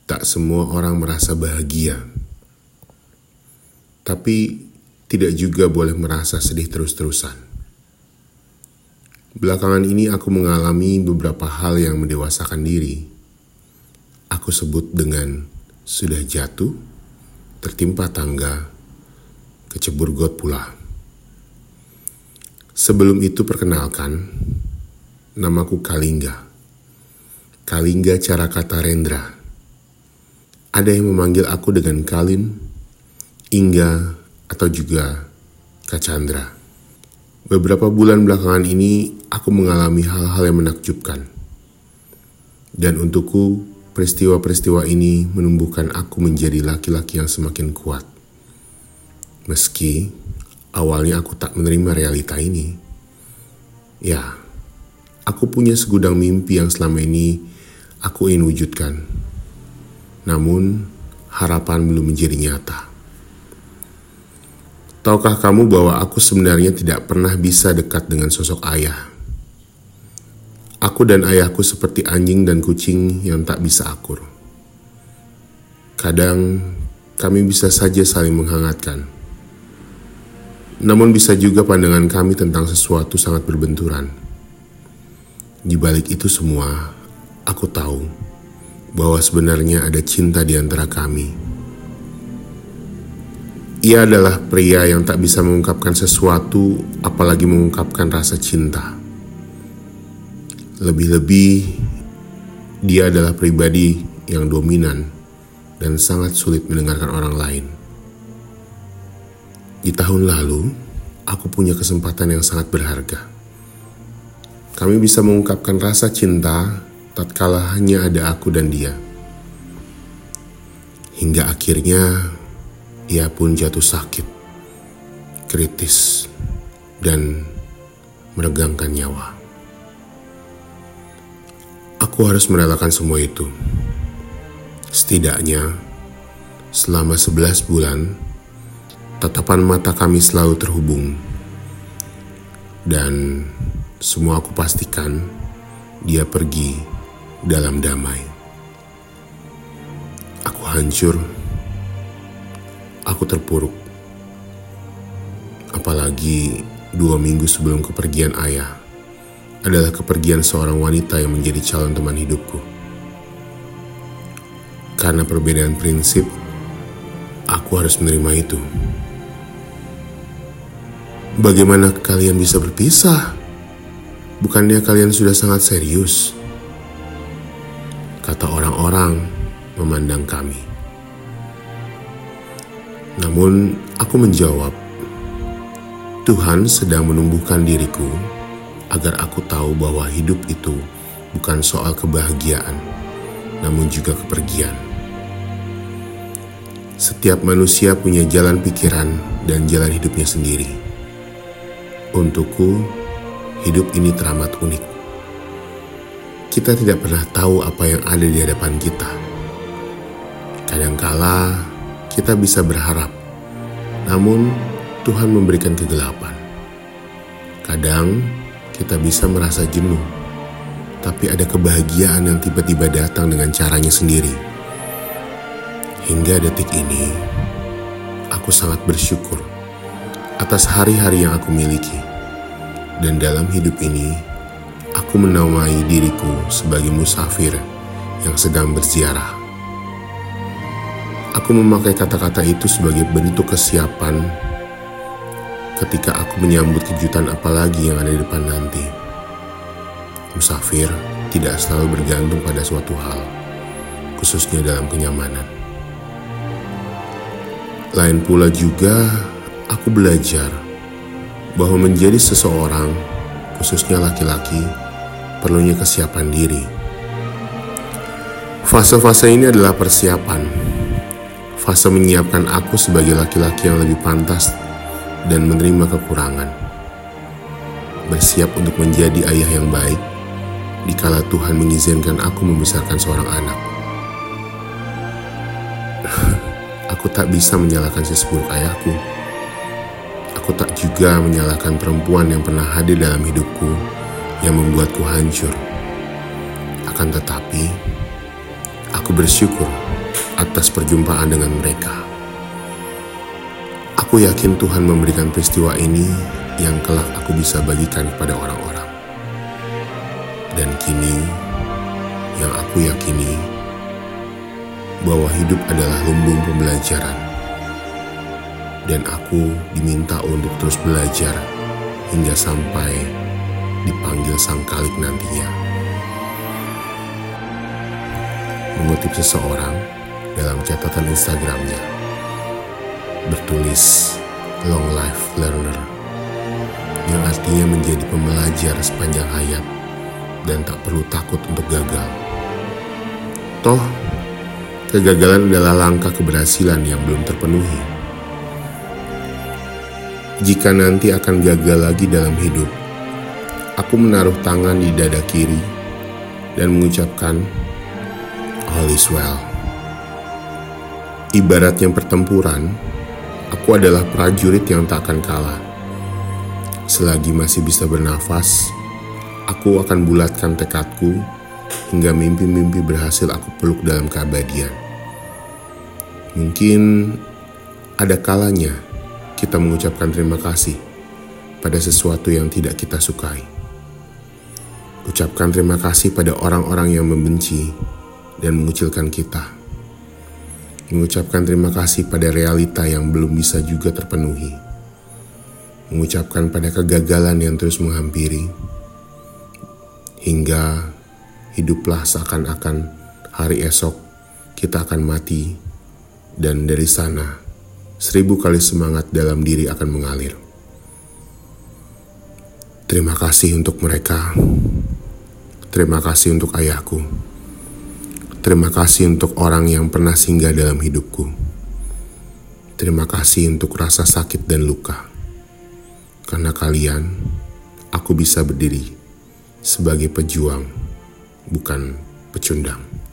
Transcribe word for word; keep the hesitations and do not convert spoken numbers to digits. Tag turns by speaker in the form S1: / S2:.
S1: Tak semua orang merasa bahagia, tapi tidak juga boleh merasa sedih terus-terusan. Belakangan ini aku mengalami beberapa hal yang mendewasakan diri. Aku sebut dengan sudah jatuh, tertimpa tangga, kecebur got pula. Sebelum itu perkenalkan, namaku Kalingga. Kalingga Carakata Rendra. Ada yang memanggil aku dengan Kalin, Ingga, atau juga Kak Chandra. Beberapa bulan belakangan ini aku mengalami hal-hal yang menakjubkan. Dan untukku, peristiwa-peristiwa ini menumbuhkan aku menjadi laki-laki yang semakin kuat. Meski awalnya aku tak menerima realita ini. Ya, aku punya segudang mimpi yang selama ini aku ingin wujudkan. Namun, harapan belum menjadi nyata. Tahukah kamu bahwa aku sebenarnya tidak pernah bisa dekat dengan sosok ayah? Aku dan ayahku seperti anjing dan kucing yang tak bisa akur. Kadang, kami bisa saja saling menghangatkan. Namun bisa juga pandangan kami tentang sesuatu sangat berbenturan. Di balik itu semua, aku tahu bahwa sebenarnya ada cinta di antara kami. Ia adalah pria yang tak bisa mengungkapkan sesuatu, apalagi mengungkapkan rasa cinta. Lebih-lebih, dia adalah pribadi yang dominan dan sangat sulit mendengarkan orang lain. Di tahun lalu, aku punya kesempatan yang sangat berharga. Kami bisa mengungkapkan rasa cinta tatkala hanya ada aku dan dia. Hingga akhirnya ia pun jatuh sakit, kritis, dan meregangkan nyawa. Aku harus merelakan semua itu. Setidaknya selama sebelas bulan, tatapan mata kami selalu terhubung. Dan semua aku pastikan dia pergi dalam damai. Aku hancur, aku terpuruk. Apalagi dua minggu sebelum kepergian ayah adalah kepergian seorang wanita yang menjadi calon teman hidupku. Karena perbedaan prinsip, aku harus menerima itu. Bagaimana kalian bisa berpisah? Bukannya kalian sudah sangat serius? Kata orang-orang memandang kami. Namun aku menjawab, Tuhan sedang menumbuhkan diriku agar aku tahu bahwa hidup itu bukan soal kebahagiaan, namun juga kepergian. Setiap manusia punya jalan pikiran dan jalan hidupnya sendiri. Untukku, hidup ini teramat unik. Kita tidak pernah tahu apa yang ada di hadapan kita. Kadangkala kita bisa berharap, namun Tuhan memberikan kegelapan. Kadang kita bisa merasa jenuh, tapi ada kebahagiaan yang tiba-tiba datang dengan caranya sendiri. Hingga detik ini, aku sangat bersyukur atas hari-hari yang aku miliki. Dan dalam hidup ini, aku menamai diriku sebagai musafir yang sedang berziarah. Aku memakai kata-kata itu sebagai bentuk kesiapan ketika aku menyambut kejutan apalagi yang ada di depan nanti. Musafir tidak selalu bergantung pada suatu hal, khususnya dalam kenyamanan. Lain pula juga, aku belajar bahwa menjadi seseorang, khususnya laki-laki, perlunya kesiapan diri. Fase-fase ini adalah persiapan. Fase menyiapkan aku sebagai laki-laki yang lebih pantas dan menerima kekurangan. Bersiap untuk menjadi ayah yang baik, dikala Tuhan mengizinkan aku membesarkan seorang anak. Aku tak bisa menyalahkan si seburuk ayahku. Aku tak juga menyalahkan perempuan yang pernah hadir dalam hidupku yang membuatku hancur. Akan tetapi, aku bersyukur atas perjumpaan dengan mereka. Aku yakin Tuhan memberikan peristiwa ini yang kelak aku bisa bagikan kepada orang-orang. Dan kini, yang aku yakini bahwa hidup adalah lumbung pembelajaran. Dan aku diminta untuk terus belajar hingga sampai dipanggil Sang Khalik nantinya. Mengutip seseorang dalam catatan Instagramnya, bertulis long life learner, yang artinya menjadi pembelajar sepanjang hayat dan tak perlu takut untuk gagal. Toh, kegagalan adalah langkah keberhasilan yang belum terpenuhi. Jika nanti akan gagal lagi dalam hidup, aku menaruh tangan di dada kiri dan mengucapkan, all is well. Ibaratnya pertempuran, aku adalah prajurit yang tak akan kalah. Selagi masih bisa bernafas, aku akan bulatkan tekadku hingga mimpi-mimpi berhasil aku peluk dalam keabadian. Mungkin ada kalanya kita mengucapkan terima kasih pada sesuatu yang tidak kita sukai. Ucapkan terima kasih pada orang-orang yang membenci dan mengucilkan kita. Mengucapkan terima kasih pada realita yang belum bisa juga terpenuhi. Mengucapkan pada kegagalan yang terus menghampiri. Hingga hiduplah seakan-akan hari esok kita akan mati, dan dari sana seribu kali semangat dalam diri akan mengalir. Terima kasih untuk mereka. Terima kasih untuk ayahku. Terima kasih untuk orang yang pernah singgah dalam hidupku. Terima kasih untuk rasa sakit dan luka. Karena kalian, aku bisa berdiri sebagai pejuang, bukan pecundang.